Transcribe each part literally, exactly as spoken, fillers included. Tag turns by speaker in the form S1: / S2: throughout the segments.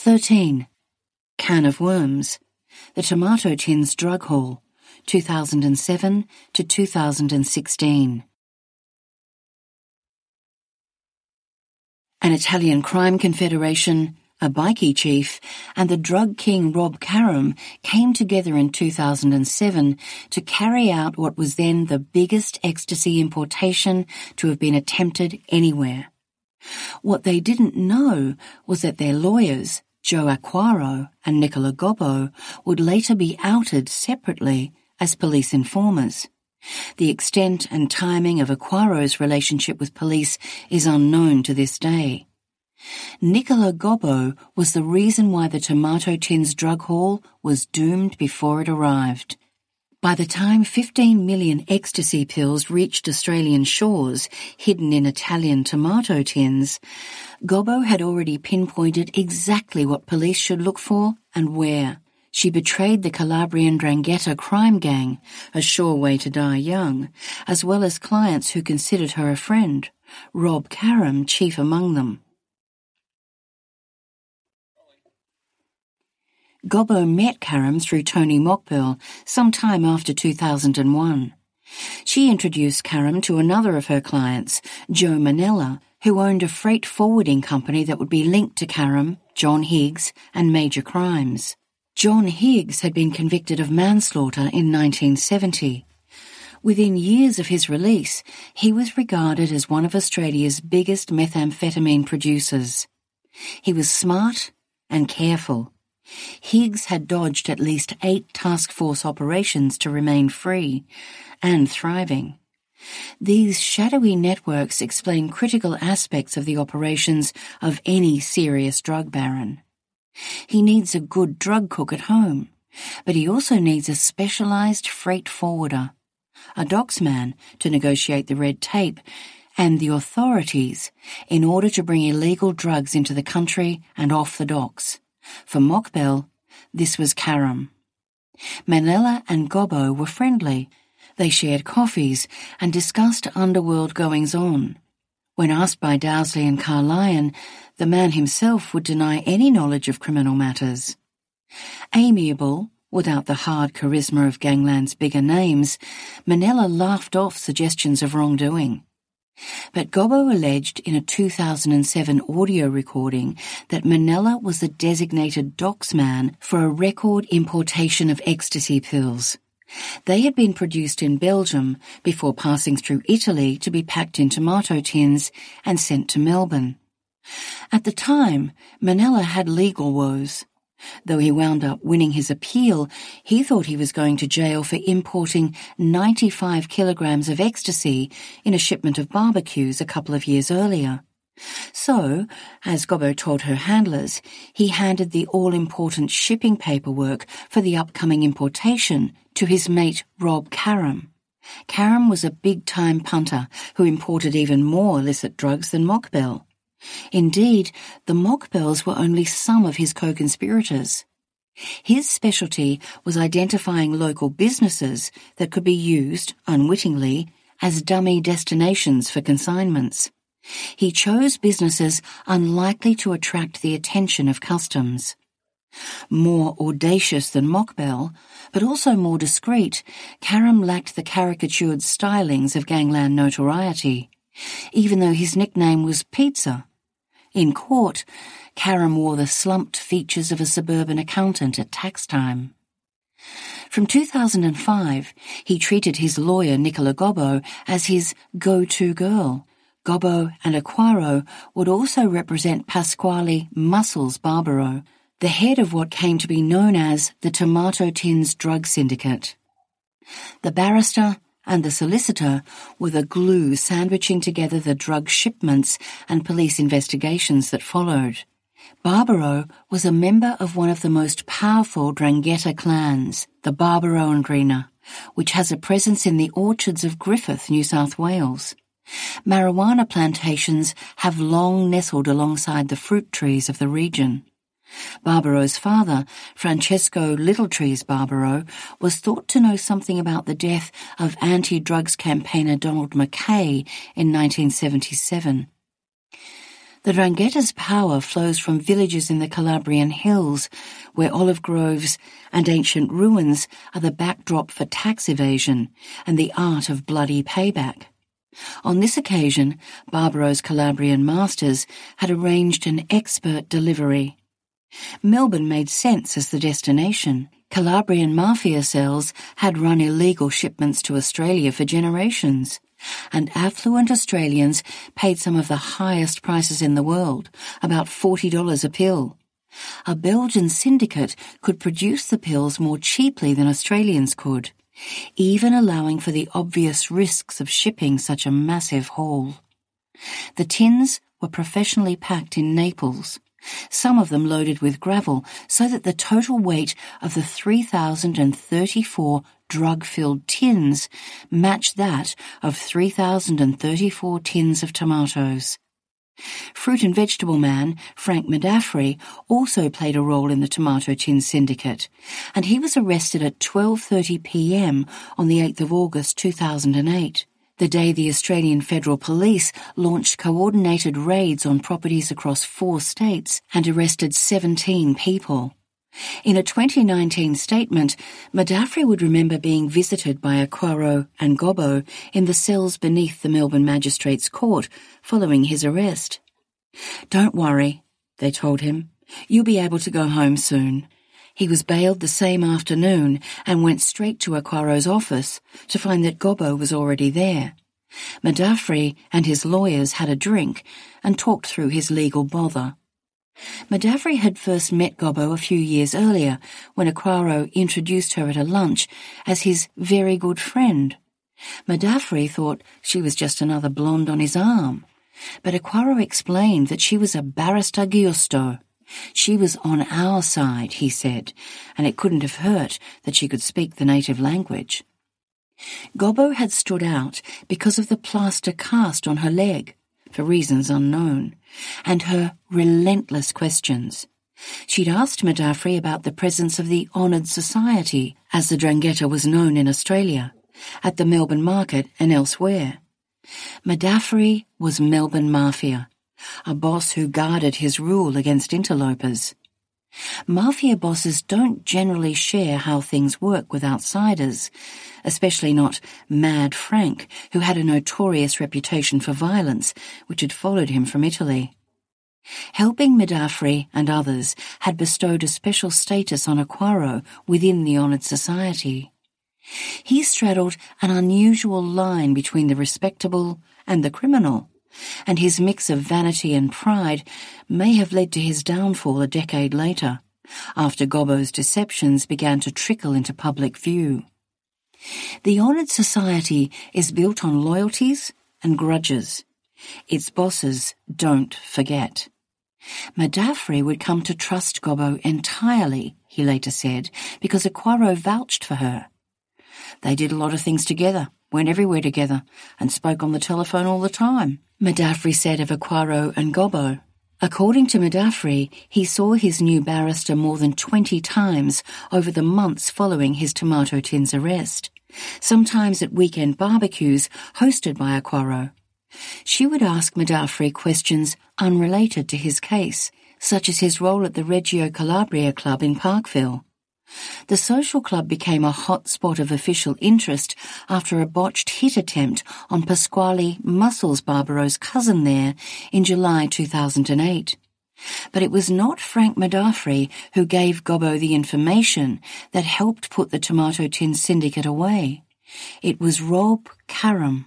S1: thirteen. Can of Worms, The Tomato Tins Drug Haul, two thousand seven to two thousand sixteen. An Italian crime confederation, a bikie chief, and the drug king Rob Karam came together in two thousand seven to carry out what was then the biggest ecstasy importation to have been attempted anywhere. What they didn't know was that their lawyers, Joe Acquaro and Nicola Gobbo, would later be outed separately as police informers. The extent and timing of Acquaro's relationship with police is unknown to this day. Nicola Gobbo was the reason why the Tomato Tins drug haul was doomed before it arrived. By the time fifteen million ecstasy pills reached Australian shores, hidden in Italian tomato tins, Gobbo had already pinpointed exactly what police should look for and where. She betrayed the Calabrian 'Ndrangheta crime gang, a sure way to die young, as well as clients who considered her a friend, Rob Karam chief among them. Gobbo met Karam through Tony Mockbell some time after two thousand one. She introduced Karam to another of her clients, Joe Manella, who owned a freight forwarding company that would be linked to Karam, John Higgs, and major crimes. John Higgs had been convicted of manslaughter in nineteen seventy. Within years of his release, he was regarded as one of Australia's biggest methamphetamine producers. He was smart and careful. Higgs had dodged at least eight task force operations to remain free and thriving. These shadowy networks explain critical aspects of the operations of any serious drug baron. He needs a good drug cook at home, but he also needs a specialized freight forwarder, a docksman to negotiate the red tape, and the authorities in order to bring illegal drugs into the country and off the docks. For Mockbell, this was Karam. Manella and Gobbo were friendly. They shared coffees and discussed underworld goings-on. When asked by Dowsley and Carlyon, the man himself would deny any knowledge of criminal matters. Amiable, without the hard charisma of gangland's bigger names, Manella laughed off suggestions of wrongdoing. But Gobbo alleged in a two thousand seven audio recording that Manella was the designated docksman for a record importation of ecstasy pills. They had been produced in Belgium before passing through Italy to be packed in tomato tins and sent to Melbourne. At the time, Manella had legal woes. Though he wound up winning his appeal, he thought he was going to jail for importing ninety-five kilograms of ecstasy in a shipment of barbecues a couple of years earlier. So, as Gobbo told her handlers, he handed the all-important shipping paperwork for the upcoming importation to his mate Rob Karam. Karam was a big-time punter who imported even more illicit drugs than Mockbell. Indeed, the Mockbells were only some of his co-conspirators. His specialty was identifying local businesses that could be used, unwittingly, as dummy destinations for consignments. He chose businesses unlikely to attract the attention of customs. More audacious than Mockbell, but also more discreet, Karam lacked the caricatured stylings of gangland notoriety, even though his nickname was Pizza. In court, Karam wore the slumped features of a suburban accountant at tax time. From two thousand five, he treated his lawyer Nicola Gobbo as his go-to girl. Gobbo and Acquaro would also represent Pasquale Muscles Barbaro, the head of what came to be known as the Tomato Tins Drug Syndicate. The barrister and the solicitor were the glue sandwiching together the drug shipments and police investigations that followed. Barbaro was a member of one of the most powerful 'Ndrangheta clans, the Barbaro-Ndrina, which has a presence in the orchards of Griffith, New South Wales. Marijuana plantations have long nestled alongside the fruit trees of the region. Barbaro's father, Francesco Littletrees Barbaro, was thought to know something about the death of anti-drugs campaigner Donald Mackay in nineteen seventy-seven. The 'Ndrangheta's power flows from villages in the Calabrian hills, where olive groves and ancient ruins are the backdrop for tax evasion and the art of bloody payback. On this occasion, Barbaro's Calabrian masters had arranged an expert delivery. Melbourne made sense as the destination. Calabrian mafia cells had run illegal shipments to Australia for generations, and affluent Australians paid some of the highest prices in the world, about forty dollars a pill. A Belgian syndicate could produce the pills more cheaply than Australians could, even allowing for the obvious risks of shipping such a massive haul. The tins were professionally packed in Naples, some of them loaded with gravel, so that the total weight of the three thousand thirty-four drug-filled tins matched that of three thousand thirty-four tins of tomatoes. Fruit and vegetable man Frank Medafri also played a role in the tomato tin syndicate, and he was arrested at twelve thirty p m on the eighth of August two thousand eight. The day the Australian Federal Police launched coordinated raids on properties across four states and arrested seventeen people. In a twenty nineteen statement, Medafri would remember being visited by Aquaro and Gobbo in the cells beneath the Melbourne Magistrates Court following his arrest. "Don't worry," they told him. "You'll be able to go home soon." He was bailed the same afternoon and went straight to Aquaro's office to find that Gobbo was already there. Medafri and his lawyers had a drink and talked through his legal bother. Medafri had first met Gobbo a few years earlier when Aquaro introduced her at a lunch as his very good friend. Medafri thought she was just another blonde on his arm, but Aquaro explained that she was a barrister Giusto. She was on our side, he said, and it couldn't have hurt that she could speak the native language. Gobbo had stood out because of the plaster cast on her leg, for reasons unknown, and her relentless questions. She'd asked Medafri about the presence of the Honoured Society, as the 'Ndrangheta was known in Australia, at the Melbourne market and elsewhere. Medafri was Melbourne Mafia, a boss who guarded his rule against interlopers. Mafia bosses don't generally share how things work with outsiders, especially not Mad Frank, who had a notorious reputation for violence which had followed him from Italy. Helping Medafri and others had bestowed a special status on Aquaro within the Honoured Society. He straddled an unusual line between the respectable and the criminal, and his mix of vanity and pride may have led to his downfall a decade later, after Gobbo's deceptions began to trickle into public view. The Honoured Society is built on loyalties and grudges. Its bosses don't forget. Medafri would come to trust Gobbo entirely, he later said, because Aquaro vouched for her. They did a lot of things together, went everywhere together, and spoke on the telephone all the time, Medafri said of Aquaro and Gobbo. According to Medafri, he saw his new barrister more than twenty times over the months following his tomato tin's arrest, sometimes at weekend barbecues hosted by Aquaro. She would ask Medafri questions unrelated to his case, such as his role at the Reggio Calabria Club in Parkville. The social club became a hot spot of official interest after a botched hit attempt on Pasquale Muscles Barbaro's cousin there in July two thousand eight. But it was not Frank Medafri who gave Gobbo the information that helped put the tomato tin syndicate away. It was Rob Karam.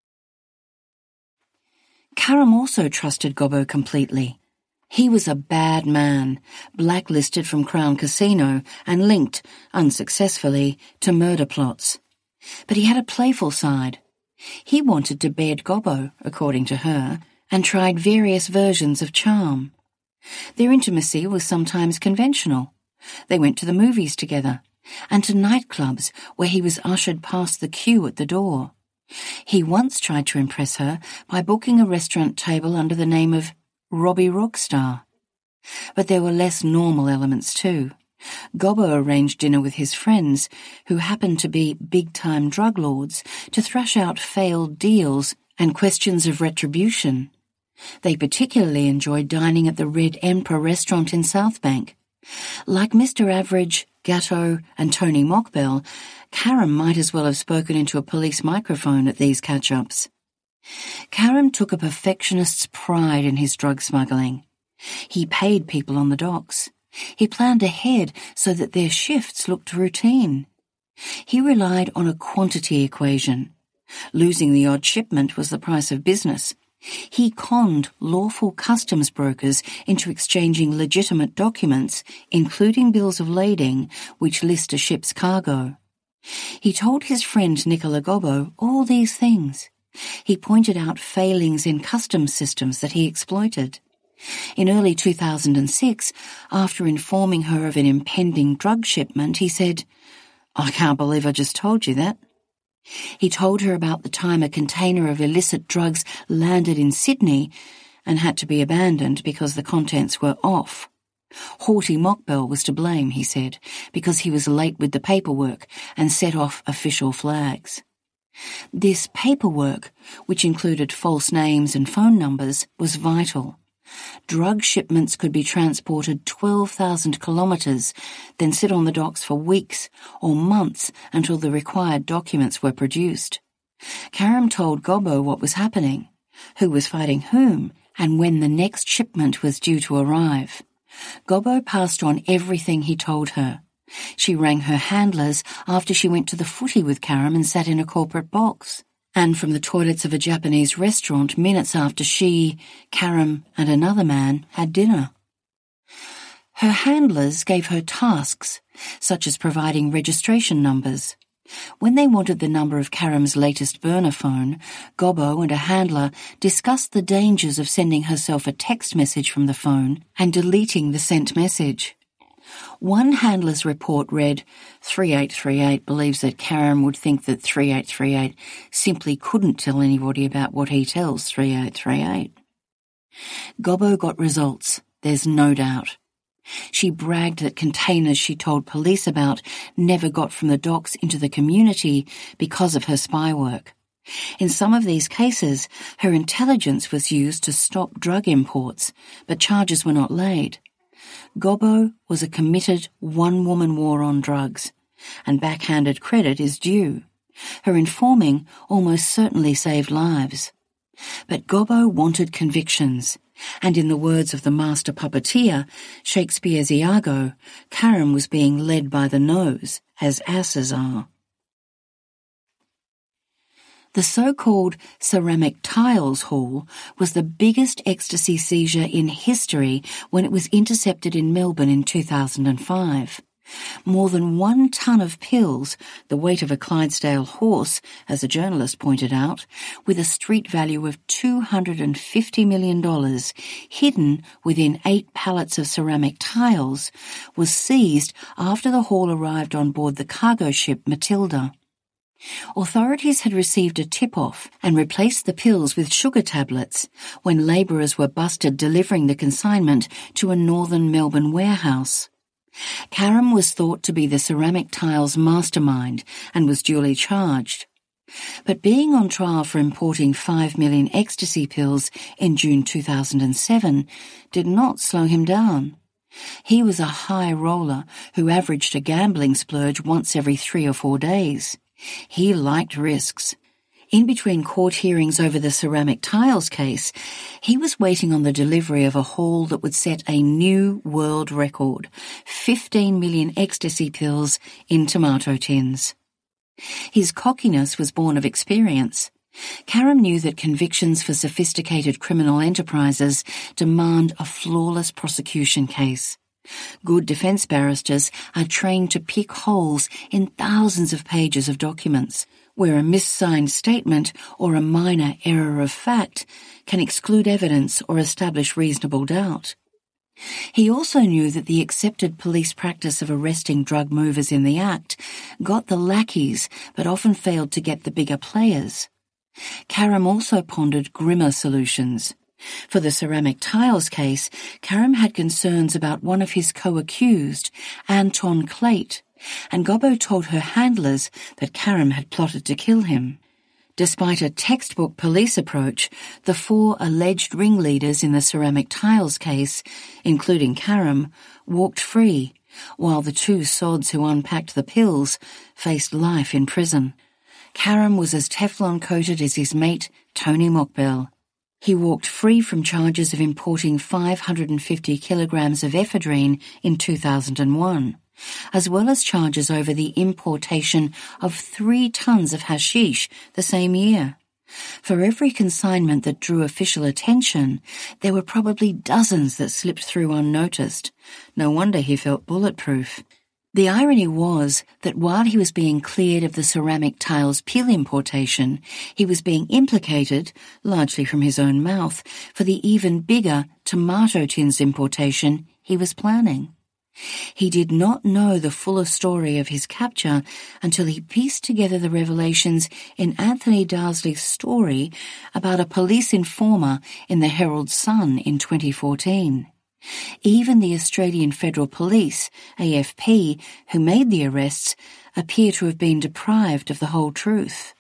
S1: Karam also trusted Gobbo completely. He was a bad man, blacklisted from Crown Casino and linked, unsuccessfully, to murder plots. But he had a playful side. He wanted to bed Gobbo, according to her, and tried various versions of charm. Their intimacy was sometimes conventional. They went to the movies together, and to nightclubs where he was ushered past the queue at the door. He once tried to impress her by booking a restaurant table under the name of Robbie Rockstar. But there were less normal elements too. Gobbo arranged dinner with his friends, who happened to be big-time drug lords, to thrash out failed deals and questions of retribution. They particularly enjoyed dining at the Red Emperor restaurant in Southbank. Like Mister Average, Gatto, and Tony Mockbell, Karam might as well have spoken into a police microphone at these catch-ups. Karam took a perfectionist's pride in his drug smuggling. He paid people on the docks. He planned ahead so that their shifts looked routine. He relied on a quantity equation. Losing the odd shipment was the price of business. He conned lawful customs brokers into exchanging legitimate documents, including bills of lading, which list a ship's cargo. He told his friend Nicola Gobbo all these things. He pointed out failings in customs systems that he exploited. In early two thousand six, after informing her of an impending drug shipment, he said, "I can't believe I just told you that." He told her about the time a container of illicit drugs landed in Sydney and had to be abandoned because the contents were off. Haughty Mockbell was to blame, he said, because he was late with the paperwork and set off official flags. This paperwork, which included false names and phone numbers, was vital. Drug shipments could be transported twelve thousand kilometres, then sit on the docks for weeks or months until the required documents were produced. Karam told Gobbo what was happening, who was fighting whom, and when the next shipment was due to arrive. Gobbo passed on everything he told her. She rang her handlers after she went to the footy with Karam and sat in a corporate box, and from the toilets of a Japanese restaurant minutes after she, Karam, and another man had dinner. Her handlers gave her tasks, such as providing registration numbers. When they wanted the number of Karam's latest burner phone, Gobbo and a handler discussed the dangers of sending herself a text message from the phone and deleting the sent message. One handler's report read, three eight three eight believes that Karam would think that three eight three eight simply couldn't tell anybody about what he tells three eight three eight. Gobbo got results, there's no doubt. She bragged that containers she told police about never got from the docks into the community because of her spy work. In some of these cases, her intelligence was used to stop drug imports, but charges were not laid. Gobbo was a committed one-woman war on drugs, and backhanded credit is due. Her informing almost certainly saved lives. But Gobbo wanted convictions, and in the words of the master puppeteer, Shakespeare's Iago, Karam was being led by the nose, as asses are. The so-called ceramic tiles haul was the biggest ecstasy seizure in history when it was intercepted in Melbourne in two thousand five. More than one ton of pills, the weight of a Clydesdale horse, as a journalist pointed out, with a street value of two hundred fifty million dollars, hidden within eight pallets of ceramic tiles, was seized after the haul arrived on board the cargo ship Matilda. Authorities had received a tip-off and replaced the pills with sugar tablets when labourers were busted delivering the consignment to a northern Melbourne warehouse. Karam was thought to be the ceramic tiles mastermind and was duly charged. But being on trial for importing five million ecstasy pills in June two thousand seven did not slow him down. He was a high roller who averaged a gambling splurge once every three or four days. He liked risks. In between court hearings over the ceramic tiles case, he was waiting on the delivery of a haul that would set a new world record, fifteen million ecstasy pills in tomato tins. His cockiness was born of experience. Karam knew that convictions for sophisticated criminal enterprises demand a flawless prosecution case. Good defence barristers are trained to pick holes in thousands of pages of documents, where a missigned statement or a minor error of fact can exclude evidence or establish reasonable doubt. He also knew that the accepted police practice of arresting drug movers in the act got the lackeys but often failed to get the bigger players. Karam also pondered grimmer solutions. For the ceramic tiles case, Karam had concerns about one of his co-accused, Anton Clate, and Gobbo told her handlers that Karam had plotted to kill him. Despite a textbook police approach, the four alleged ringleaders in the ceramic tiles case, including Karam, walked free, while the two sods who unpacked the pills faced life in prison. Karam was as Teflon-coated as his mate, Tony Mokbel. He walked free from charges of importing five hundred fifty kilograms of ephedrine in two thousand one, as well as charges over the importation of three tons of hashish the same year. For every consignment that drew official attention, there were probably dozens that slipped through unnoticed. No wonder he felt bulletproof. The irony was that while he was being cleared of the ceramic tiles peel importation, he was being implicated, largely from his own mouth, for the even bigger tomato tins importation he was planning. He did not know the fuller story of his capture until he pieced together the revelations in Anthony Darsley's story about a police informer in the Herald Sun in twenty fourteen. Even the Australian Federal Police, A F P, who made the arrests, appear to have been deprived of the whole truth.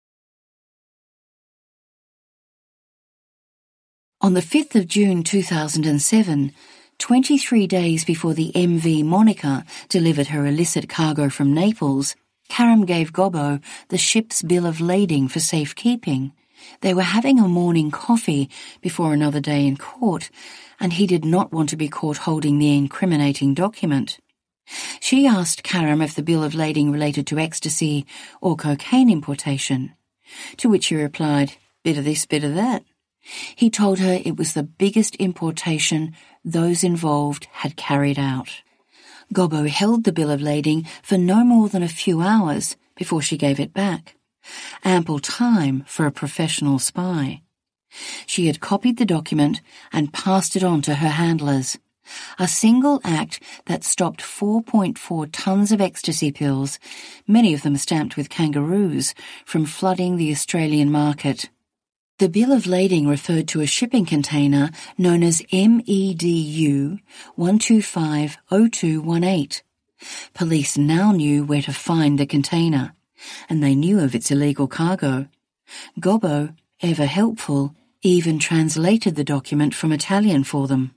S1: On the fifth of June two thousand seven, twenty-three days before the M V Monica delivered her illicit cargo from Naples, Karam gave Gobbo the ship's bill of lading for safekeeping. They were having a morning coffee before another day in court, and he did not want to be caught holding the incriminating document. She asked Karam if the bill of lading related to ecstasy or cocaine importation, to which he replied, "Bit of this, bit of that." He told her it was the biggest importation those involved had carried out. Gobbo held the bill of lading for no more than a few hours before she gave it back. Ample time for a professional spy. She had copied the document and passed it on to her handlers. A single act that stopped four point four tons of ecstasy pills, many of them stamped with kangaroos, from flooding the Australian market. The bill of lading referred to a shipping container known as M E D U one two five zero two one eight. Police now knew where to find the container, and they knew of its illegal cargo. Gobbo, ever helpful, even translated the document from Italian for them.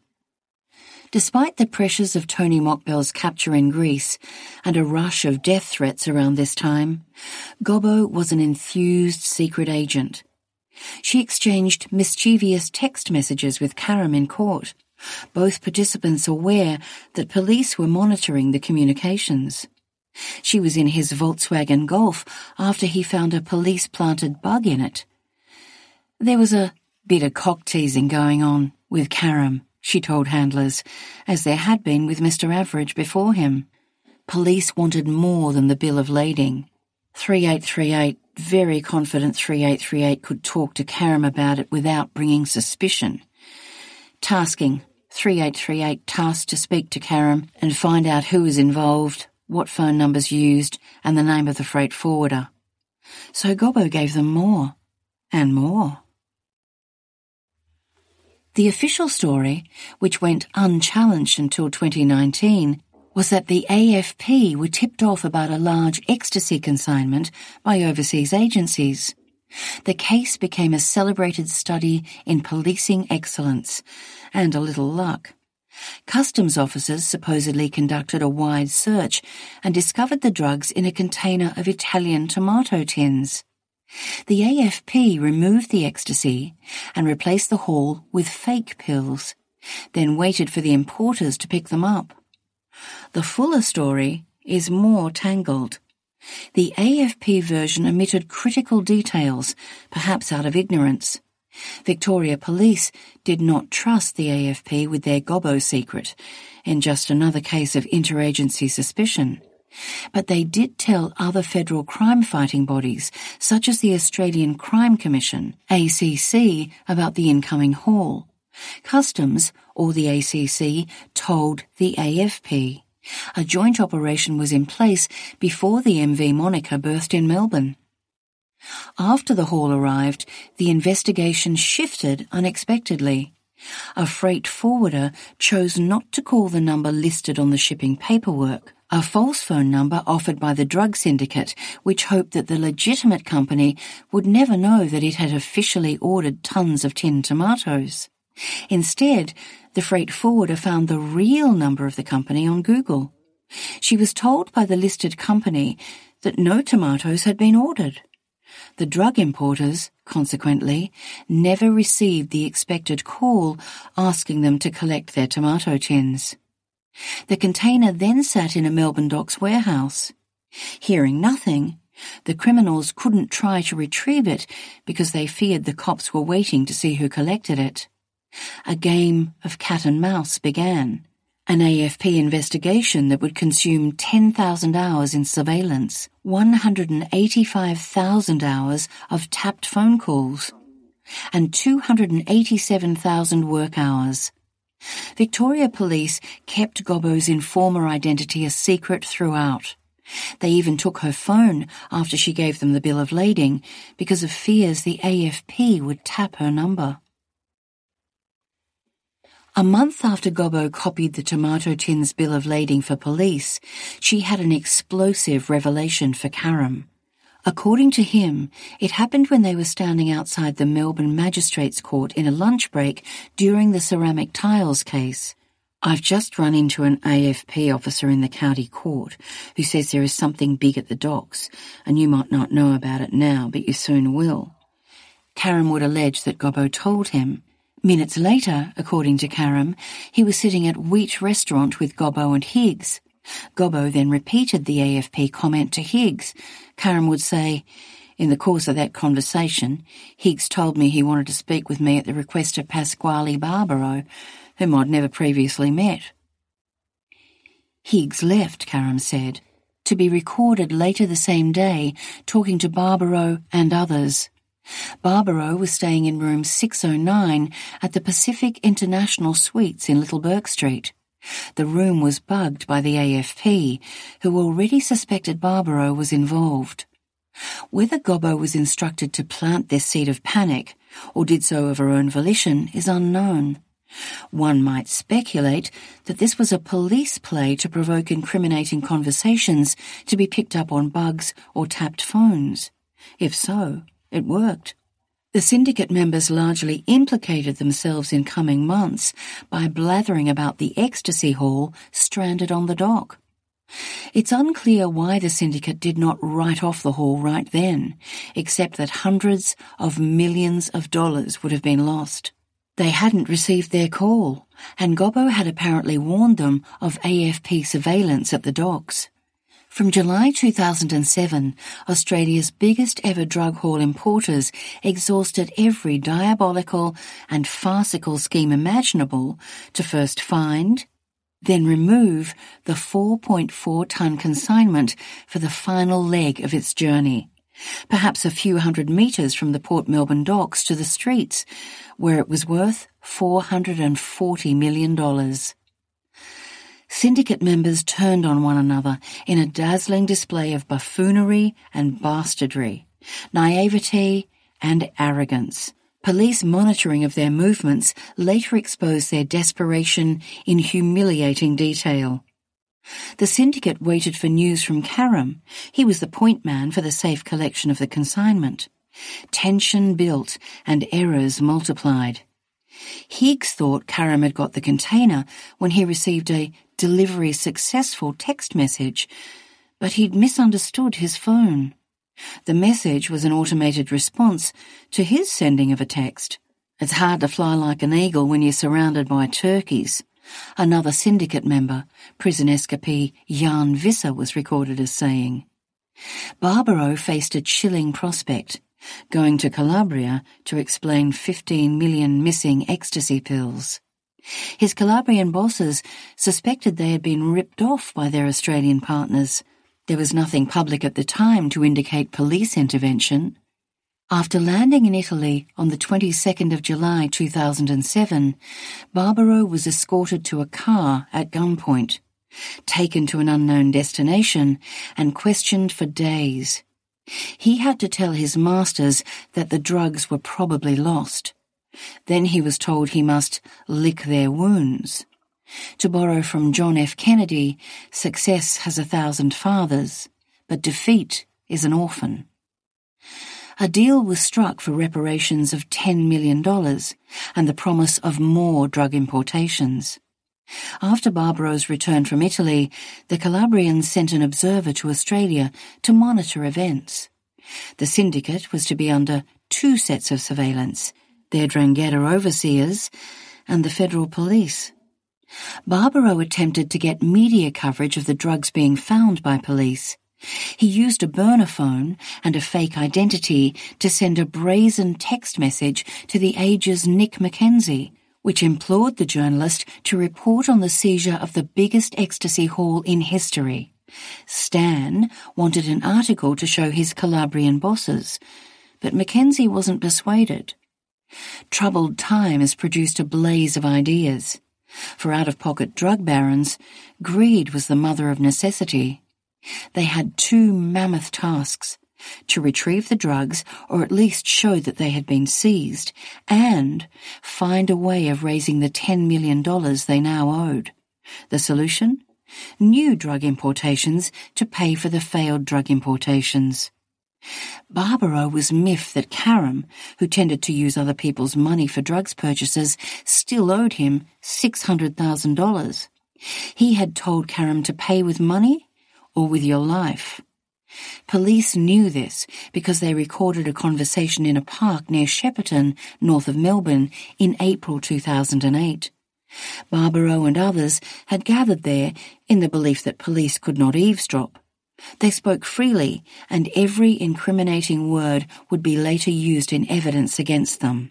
S1: Despite the pressures of Tony Mokbel's capture in Greece and a rush of death threats around this time, Gobbo was an enthused secret agent. She exchanged mischievous text messages with Karam in court, both participants aware that police were monitoring the communications. She was in his Volkswagen Golf after he found a police-planted bug in it. There was a bit of cock-teasing going on with Karam, she told handlers, as there had been with Mister Average before him. Police wanted more than the bill of lading. thirty-eight thirty-eight, very confident thirty-eight thirty-eight could talk to Karam about it without bringing suspicion. Tasking, thirty-eight thirty-eight tasked to speak to Karam and find out who was involved, what phone numbers used, and the name of the freight forwarder. So Gobbo gave them more, and more. The official story, which went unchallenged until twenty nineteen, was that the A F P were tipped off about a large ecstasy consignment by overseas agencies. The case became a celebrated study in policing excellence, and a little luck. Customs officers supposedly conducted a wide search and discovered the drugs in a container of Italian tomato tins. The A F P removed the ecstasy and replaced the haul with fake pills, then waited for the importers to pick them up. The fuller story is more tangled. The A F P version omitted critical details, perhaps out of ignorance. Victoria Police did not trust the A F P with their Gobbo secret, in just another case of interagency suspicion. But they did tell other federal crime-fighting bodies, such as the Australian Crime Commission, A C C, about the incoming haul. Customs, or the A C C, told the A F P. A joint operation was in place before the M V Monica berthed in Melbourne. After the haul arrived, the investigation shifted unexpectedly. A freight forwarder chose not to call the number listed on the shipping paperwork, a false phone number offered by the drug syndicate, which hoped that the legitimate company would never know that it had officially ordered tons of tinned tomatoes. Instead, the freight forwarder found the real number of the company on Google. She was told by the listed company that no tomatoes had been ordered. The drug importers, consequently, never received the expected call asking them to collect their tomato tins. The container then sat in a Melbourne Docks warehouse. Hearing nothing, the criminals couldn't try to retrieve it because they feared the cops were waiting to see who collected it. A game of cat and mouse began, an A F P investigation that would consume ten thousand hours in surveillance, one hundred eighty-five thousand hours of tapped phone calls, and two hundred eighty-seven thousand work hours. Victoria Police kept Gobbo's informer identity a secret throughout. They even took her phone after she gave them the bill of lading because of fears the A F P would tap her number. A month after Gobbo copied the tomato tins bill of lading for police, she had an explosive revelation for Karam. According to him, it happened when they were standing outside the Melbourne Magistrates Court in a lunch break during the ceramic tiles case. I've just run into an A F P officer in the county court who says there is something big at the docks, and you might not know about it now, but you soon will. Karam would allege that Gobbo told him. Minutes later, according to Karam, he was sitting at Wheat Restaurant with Gobbo and Higgs. Gobbo then repeated the A F P comment to Higgs. Karam would say, "In the course of that conversation, Higgs told me he wanted to speak with me at the request of Pasquale Barbaro, whom I'd never previously met." Higgs left, Karam said, to be recorded later the same day talking to Barbaro and others. Barbaro was staying in room six oh nine at the Pacific International Suites in Little Bourke Street. The room was bugged by the A F P, who already suspected Barbaro was involved. Whether Gobbo was instructed to plant this seed of panic, or did so of her own volition, is unknown. One might speculate that this was a police play to provoke incriminating conversations to be picked up on bugs or tapped phones. If so, it worked. The syndicate members largely implicated themselves in coming months by blathering about the ecstasy hall stranded on the dock. It's unclear why the syndicate did not write off the hall right then, except that hundreds of millions of dollars would have been lost. They hadn't received their call, and Gobbo had apparently warned them of A F P surveillance at the docks. From July two thousand seven, Australia's biggest ever drug haul importers exhausted every diabolical and farcical scheme imaginable to first find, then remove the four point four tonne consignment for the final leg of its journey, perhaps a few hundred metres from the Port Melbourne docks to the streets, where it was worth four hundred forty million dollars. Syndicate members turned on one another in a dazzling display of buffoonery and bastardry, naivety and arrogance. Police monitoring of their movements later exposed their desperation in humiliating detail. The syndicate waited for news from Karam. He was the point man for the safe collection of the consignment. Tension built and errors multiplied. Higgs thought Karam had got the container when he received a delivery successful text message, but he'd misunderstood his phone. The message was an automated response to his sending of a text. "It's hard to fly like an eagle when you're surrounded by turkeys," another syndicate member, prison escapee Jan Visser, was recorded as saying. Barbaro faced a chilling prospect, going to Calabria to explain fifteen million missing ecstasy pills. His Calabrian bosses suspected they had been ripped off by their Australian partners. There was nothing public at the time to indicate police intervention. After landing in Italy on the twenty-second of July two thousand seven, Barbaro was escorted to a car at gunpoint, taken to an unknown destination, and questioned for days. He had to tell his masters that the drugs were probably lost. Then he was told he must lick their wounds. To borrow from John F. Kennedy, success has a thousand fathers, but defeat is an orphan. A deal was struck for reparations of ten million dollars and the promise of more drug importations. After Barbaro's return from Italy, the Calabrians sent an observer to Australia to monitor events. The syndicate was to be under two sets of surveillance, their Drangheta overseers and the federal police. Barbaro attempted to get media coverage of the drugs being found by police. He used a burner phone and a fake identity to send a brazen text message to the Age's Nick Mackenzie, which implored the journalist to report on the seizure of the biggest ecstasy haul in history. Stan wanted an article to show his Calabrian bosses, but Mackenzie wasn't persuaded. Troubled times produced a blaze of ideas. For out-of-pocket drug barons, greed was the mother of necessity. They had two mammoth tasks: to retrieve the drugs, or at least show that they had been seized, and find a way of raising the ten million dollars they now owed. The solution? New drug importations to pay for the failed drug importations. Barbaro was miffed that Karam, who tended to use other people's money for drugs purchases, still owed him six hundred thousand dollars. He had told Karam to pay with money or with your life. Police knew this because they recorded a conversation in a park near Shepparton, north of Melbourne, in April two thousand eight. Barbaro and others had gathered there in the belief that police could not eavesdrop. They spoke freely, and every incriminating word would be later used in evidence against them.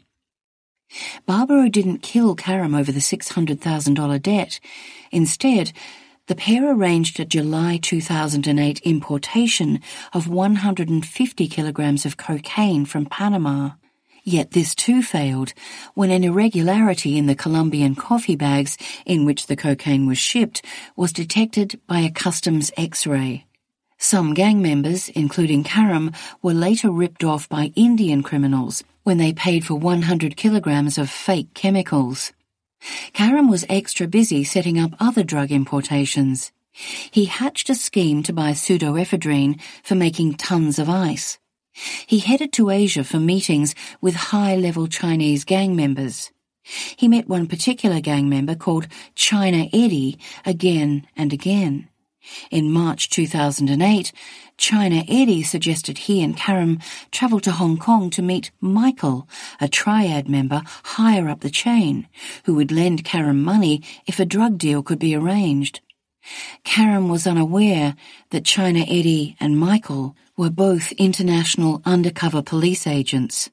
S1: Barbaro didn't kill Karam over the six hundred thousand dollars debt. Instead, the pair arranged a July two thousand eight importation of one hundred fifty kilograms of cocaine from Panama. Yet this too failed when an irregularity in the Colombian coffee bags in which the cocaine was shipped was detected by a customs X-ray. Some gang members, including Karam, were later ripped off by Indian criminals when they paid for one hundred kilograms of fake chemicals. Karam was extra busy setting up other drug importations. He hatched a scheme to buy pseudoephedrine for making tons of ice. He headed to Asia for meetings with high-level Chinese gang members. He met one particular gang member called China Eddie again and again. In March two thousand eight, China Eddie suggested he and Karam travel to Hong Kong to meet Michael, a triad member higher up the chain, who would lend Karam money if a drug deal could be arranged. Karam was unaware that China Eddie and Michael were both international undercover police agents.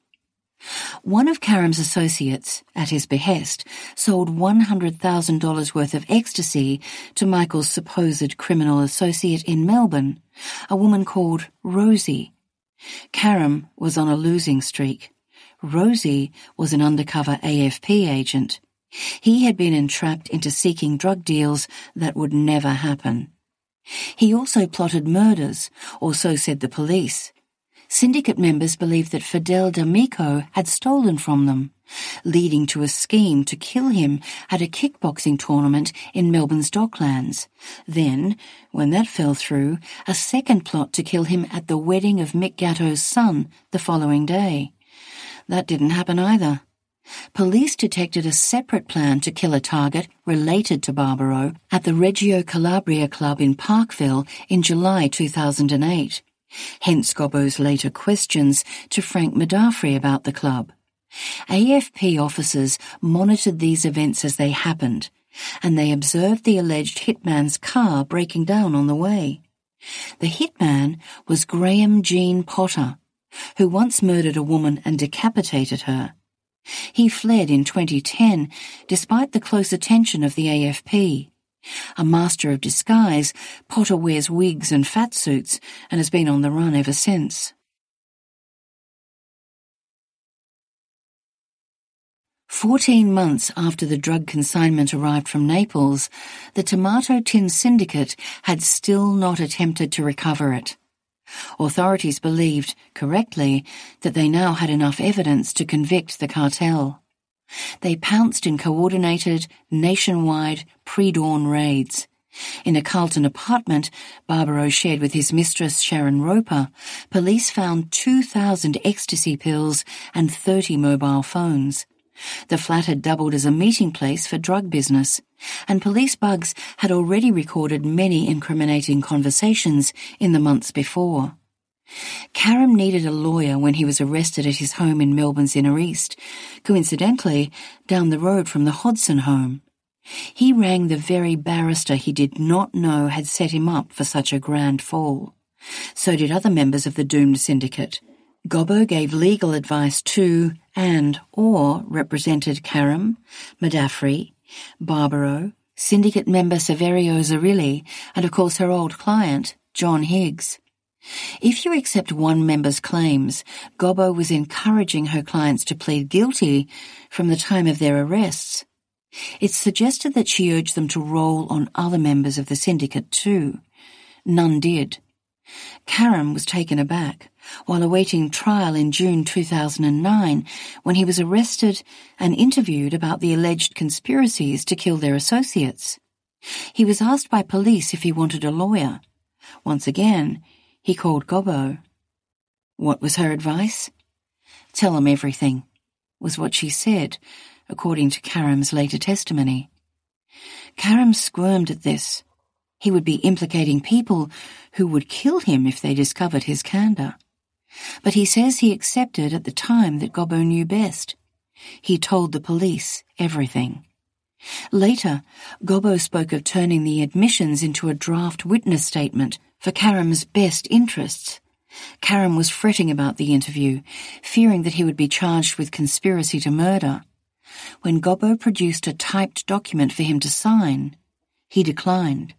S1: One of Karam's associates, at his behest, sold one hundred thousand dollars worth of ecstasy to Michael's supposed criminal associate in Melbourne, a woman called Rosie. Karam was on a losing streak. Rosie was an undercover A F P agent. He had been entrapped into seeking drug deals that would never happen. He also plotted murders, or so said the police. Syndicate members believed that Fidel D'Amico had stolen from them, leading to a scheme to kill him at a kickboxing tournament in Melbourne's Docklands. Then, when that fell through, a second plot to kill him at the wedding of Mick Gatto's son the following day. That didn't happen either. Police detected a separate plan to kill a target related to Barbaro at the Reggio Calabria Club in Parkville in July two thousand eight. Hence Gobbo's later questions to Frank Modaffri about the club. A F P officers monitored these events as they happened, and they observed the alleged hitman's car breaking down on the way. The hitman was Graham Jean Potter, who once murdered a woman and decapitated her. He fled in twenty ten, despite the close attention of the A F P. A master of disguise, Potter wears wigs and fat suits and has been on the run ever since. Fourteen months after the drug consignment arrived from Naples, the Tomato Tin Syndicate had still not attempted to recover it. Authorities believed, correctly, that they now had enough evidence to convict the cartel. They pounced in coordinated, nationwide, pre-dawn raids. In a Carlton apartment Barbaro shared with his mistress Sharon Roper, police found two thousand ecstasy pills and thirty mobile phones. The flat had doubled as a meeting place for drug business, and police bugs had already recorded many incriminating conversations in the months before. Karam needed a lawyer when he was arrested at his home in Melbourne's Inner East, coincidentally down the road from the Hodson home. He rang the very barrister he did not know had set him up for such a grand fall. So did other members of the doomed syndicate. Gobbo gave legal advice to and or represented Karam, Modafferi, Barbaro, syndicate member Saverio Zerilli, and of course her old client, John Higgs. If you accept one member's claims, Gobbo was encouraging her clients to plead guilty from the time of their arrests. It's suggested that she urged them to roll on other members of the syndicate too. None did. Karam was taken aback while awaiting trial in June two thousand nine when he was arrested and interviewed about the alleged conspiracies to kill their associates. He was asked by police if he wanted a lawyer. Once again, he called Gobbo. What was her advice? Tell him everything, was what she said, according to Karam's later testimony. Karam squirmed at this. He would be implicating people who would kill him if they discovered his candour. But he says he accepted at the time that Gobbo knew best. He told the police everything. Later, Gobbo spoke of turning the admissions into a draft witness statement for Karam's best interests. Karam was fretting about the interview, fearing that he would be charged with conspiracy to murder. When Gobbo produced a typed document for him to sign, he declined.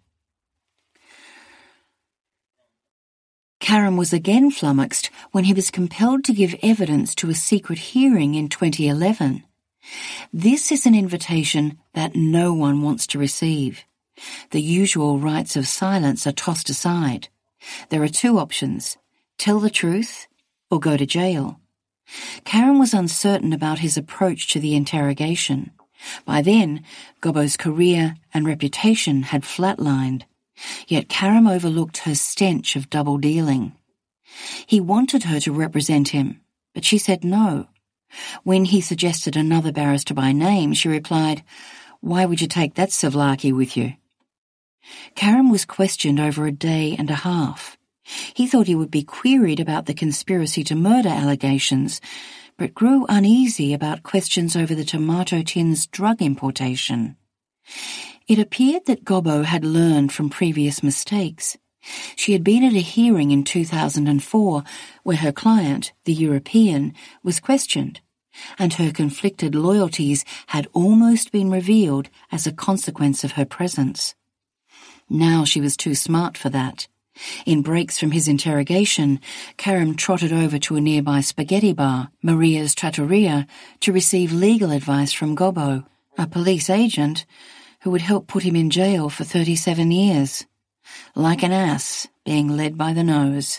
S1: Karam was again flummoxed when he was compelled to give evidence to a secret hearing in twenty eleven. This is an invitation that no one wants to receive. The usual rights of silence are tossed aside. There are two options: tell the truth or go to jail. Karam was uncertain about his approach to the interrogation. By then, Gobbo's career and reputation had flatlined. Yet Karam overlooked her stench of double-dealing. He wanted her to represent him, but she said no. When he suggested another barrister by name, she replied, "Why would you take that Savlaki with you?" Karam was questioned over a day and a half. He thought he would be queried about the conspiracy to murder allegations, but grew uneasy about questions over the tomato tins drug importation. It appeared that Gobbo had learned from previous mistakes. She had been at a hearing in two thousand four where her client, the European, was questioned, and her conflicted loyalties had almost been revealed as a consequence of her presence. Now she was too smart for that. In breaks from his interrogation, Karam trotted over to a nearby spaghetti bar, Maria's Trattoria, to receive legal advice from Gobbo, a police agent who would help put him in jail for thirty-seven years. Like an ass being led by the nose.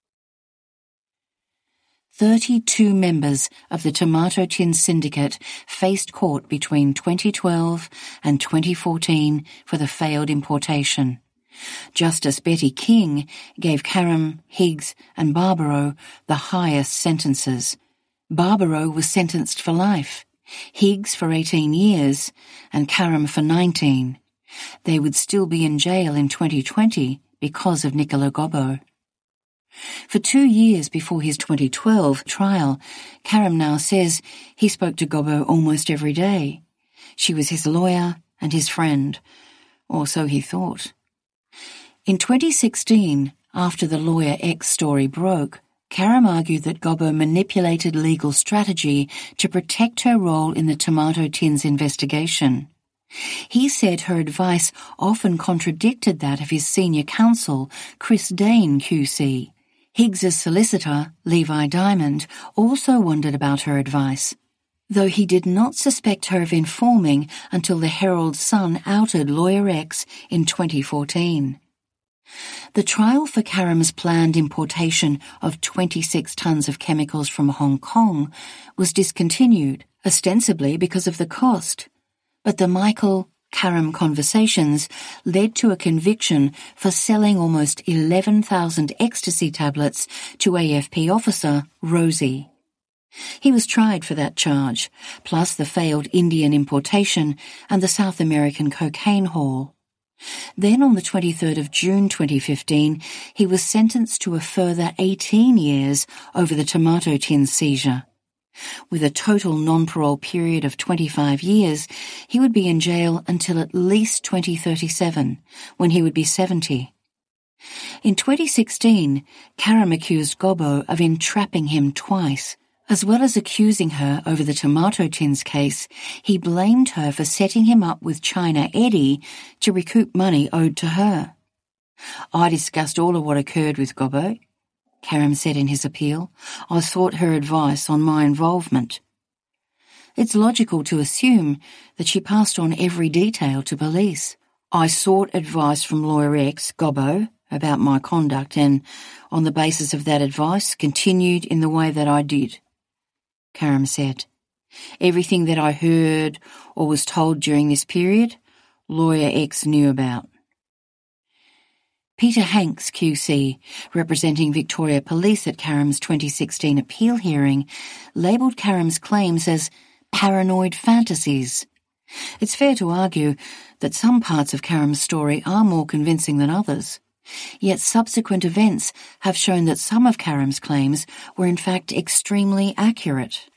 S1: Thirty-two members of the Tomato Tin Syndicate faced court between twenty twelve and twenty fourteen for the failed importation. Justice Betty King gave Karam, Higgs and Barbaro the highest sentences. Barbaro was sentenced for life, Higgs for eighteen years, and Karam for nineteen. They would still be in jail in twenty twenty because of Nicola Gobbo. For two years before his twenty twelve trial, Karam now says he spoke to Gobbo almost every day. She was his lawyer and his friend, or so he thought. In twenty sixteen, after the Lawyer X story broke, Karam argued that Gobbo manipulated legal strategy to protect her role in the Tomato Tins investigation. He said her advice often contradicted that of his senior counsel, Chris Dane Q C. Higgs's solicitor, Levi Diamond, also wondered about her advice, though he did not suspect her of informing until the Herald Sun outed Lawyer X in twenty fourteen. The trial for Karam's planned importation of twenty-six tons of chemicals from Hong Kong was discontinued ostensibly because of the cost. But the Michael Karam conversations led to a conviction for selling almost eleven thousand ecstasy tablets to A F P officer Rosie. He was tried for that charge, plus the failed Indian importation and the South American cocaine haul. Then on the twenty-third of June twenty fifteen, he was sentenced to a further eighteen years over the tomato tin seizure. With a total non-parole period of twenty-five years, he would be in jail until at least twenty thirty-seven, when he would be seventy. In twenty sixteen, Karam accused Gobbo of entrapping him twice. As well as accusing her over the tomato tins case, he blamed her for setting him up with China Eddie to recoup money owed to her. "I discussed all of what occurred with Gobbo," Karam said in his appeal. "I sought her advice on my involvement." It's logical to assume that she passed on every detail to police. "I sought advice from lawyer X, Gobbo, about my conduct and, on the basis of that advice, continued in the way that I did," Karam said. "Everything that I heard or was told during this period, lawyer X knew about." Peter Hanks, Q C, representing Victoria Police at Karam's twenty sixteen appeal hearing, labelled Karam's claims as paranoid fantasies. It's fair to argue that some parts of Karam's story are more convincing than others. Yet subsequent events have shown that some of Karam's claims were in fact extremely accurate.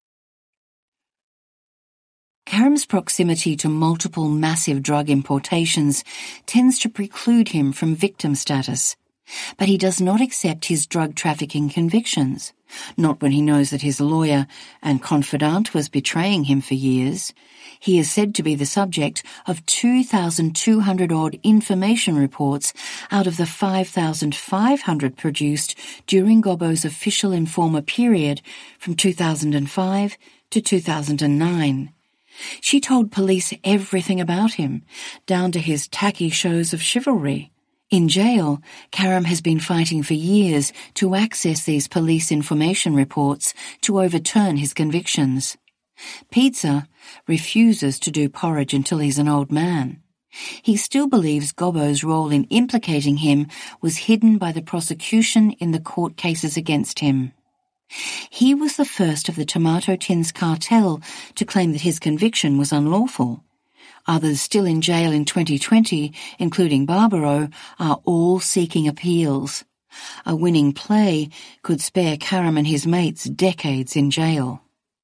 S1: Karam's proximity to multiple massive drug importations tends to preclude him from victim status, but he does not accept his drug trafficking convictions, not when he knows that his lawyer and confidant was betraying him for years. He is said to be the subject of two thousand two hundred odd information reports out of the five thousand five hundred produced during Gobbo's official informer period from two thousand five to two thousand nine. She told police everything about him, down to his tacky shows of chivalry. In jail, Karam has been fighting for years to access these police information reports to overturn his convictions. Pizza refuses to do porridge until he's an old man. He still believes Gobbo's role in implicating him was hidden by the prosecution in the court cases against him. He was the first of the tomato tins cartel to claim that his conviction was unlawful. Others still in jail in twenty twenty, including Barbaro, are all seeking appeals. A winning play could spare Karam and his mates decades in jail.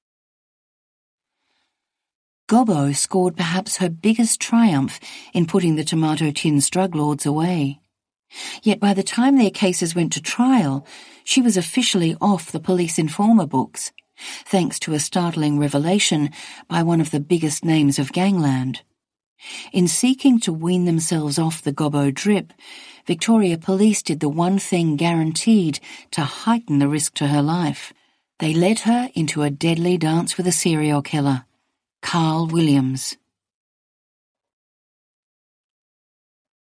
S1: Gobbo scored perhaps her biggest triumph in putting the tomato tins drug lords away. Yet by the time their cases went to trial, she was officially off the police informer books, thanks to a startling revelation by one of the biggest names of gangland. In seeking to wean themselves off the Gobbo drip, Victoria Police did the one thing guaranteed to heighten the risk to her life. They led her into a deadly dance with a serial killer, Carl Williams.